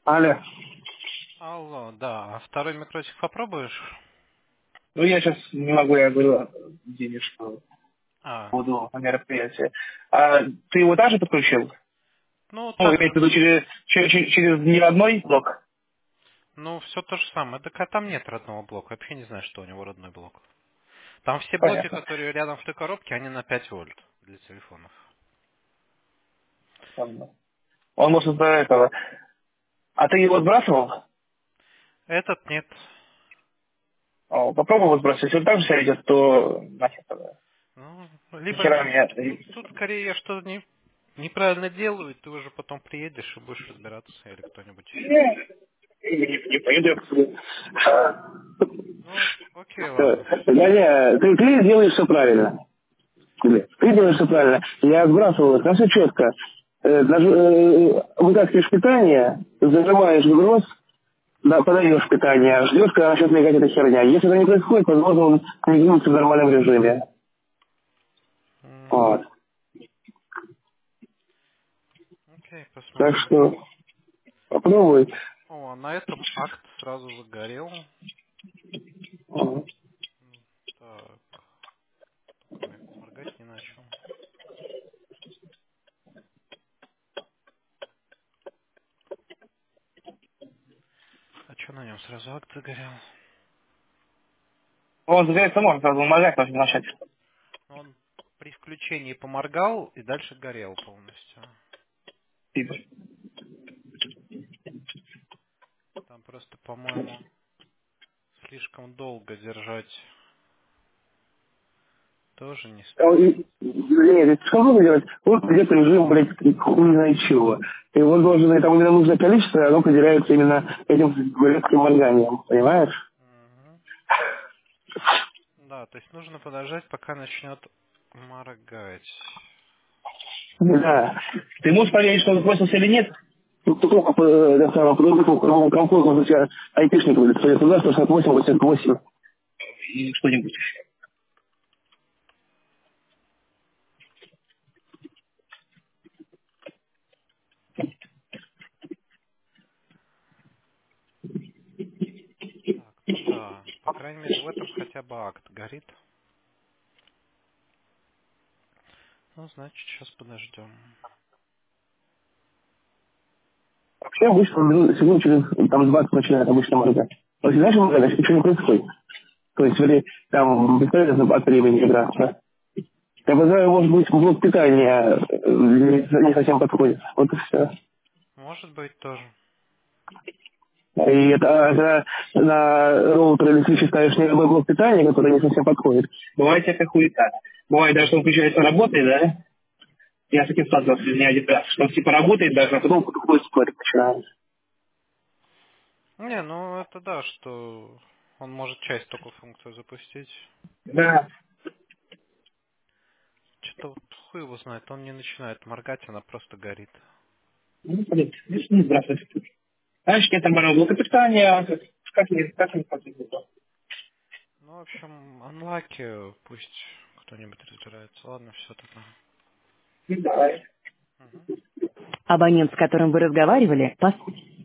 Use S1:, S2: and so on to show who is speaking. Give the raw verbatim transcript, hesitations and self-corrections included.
S1: Алло.
S2: Алло, да. А второй микротик попробуешь?
S1: Ну, я сейчас не могу, я говорю денежку.
S2: А,
S1: Буду на мероприятии. А ты его также подключил?
S2: ну
S1: Ну,
S2: так
S1: имеется
S2: же.
S1: в виду через, через, через не родной блок?
S2: Ну, все то же самое. Так а там нет родного блока. Вообще не знаю, что у него родной блок. Там все блоки,
S1: Понятно.
S2: которые рядом в той коробке, они на пять вольт для телефонов.
S1: Ладно. Он может до этого. А ты его сбрасывал?
S2: Этот нет.
S1: О, попробуй его сбросить. Если он так же себя ведет, то нахер тогда.
S2: Ну, либо
S1: Нахера
S2: тут,
S1: меня...
S2: тут, тут скорее я что-то не, неправильно делаю, и ты уже потом приедешь и будешь разбираться, или кто-нибудь еще.
S1: Не, не, не пойдет.
S2: Ну, окей, ладно.
S1: Да не, ты, ты делаешь все правильно. Ты делаешь все правильно. Я сбрасывал, там все четко. Э, даже, э, вытаскиваешь питание, зажимаешь вброс, да, подаешь питание, ждешь, когда начнет мигать эта херня. Если это не происходит, возможно, он мигнется в нормальном режиме.
S2: М,
S1: Вот.
S2: Окей,
S1: Так
S2: посмотрим.
S1: что попробуй.
S2: О, на этом акт сразу загорел.
S1: Мгм.
S2: Так, ой, моргать не начал. А что на нем сразу акт загорел?
S1: Он загорится может сразу моргать, нужно начать.
S2: Он при включении поморгал и дальше горел полностью.
S1: Типа.
S2: Там просто, по-моему, слишком долго держать тоже не
S1: А,
S2: стоит.
S1: и- Нет, что нужно делать? Вот где-то режим, блядь, хуй не знает чего. И вот должен, и там именно нужное количество, оно определяется именно этим резким морганием. Понимаешь?
S2: Мгм. Да, то есть нужно подождать, пока начнет моргать.
S1: Да. Ты можешь проверить, что он сбросился или нет? Ну, ты только э, это самое, по комфортно, у тебя айпишник будет, туда сто шестьдесят восемь восемьдесят восемь. И что-нибудь.
S2: Так, ну да, по крайней мере в этом хотя бы акт горит. Ну, значит, сейчас подождем.
S1: Вообще обычно минут- секунд через там, двадцать начинает обычно моргать. Вот знаешь, моргать, значит, ничего не происходит. То есть, вроде, там, бесполезно от времени играться. Я полагаю, может быть, блок питания э, не, не совсем подходит. Вот и все.
S2: Может быть тоже.
S1: И это, а, когда на роутер или свечи ставишь не любой блок питания, который не совсем подходит. Бывает всякая хуета. Бывает даже, что он включается, работает, да? Я с таким сталкивался не один раз. Что он типа работает даже, а потом какой спорт начинается.
S2: Не, ну это да, что он может часть только функцию запустить.
S1: Да.
S2: Что-то вот хуй его знает, он не начинает моргать, она просто горит.
S1: Ну, блин, видишь, не сбрасывать. Знаешь, нет нормального блока питания, как не, как не подходит.
S2: Ну, в общем, анлаки, пусть кто-нибудь разбирается. Ладно, все тогда.
S1: Ну, давай.
S2: Мгм.
S3: Абонент, с которым вы разговаривали, пос-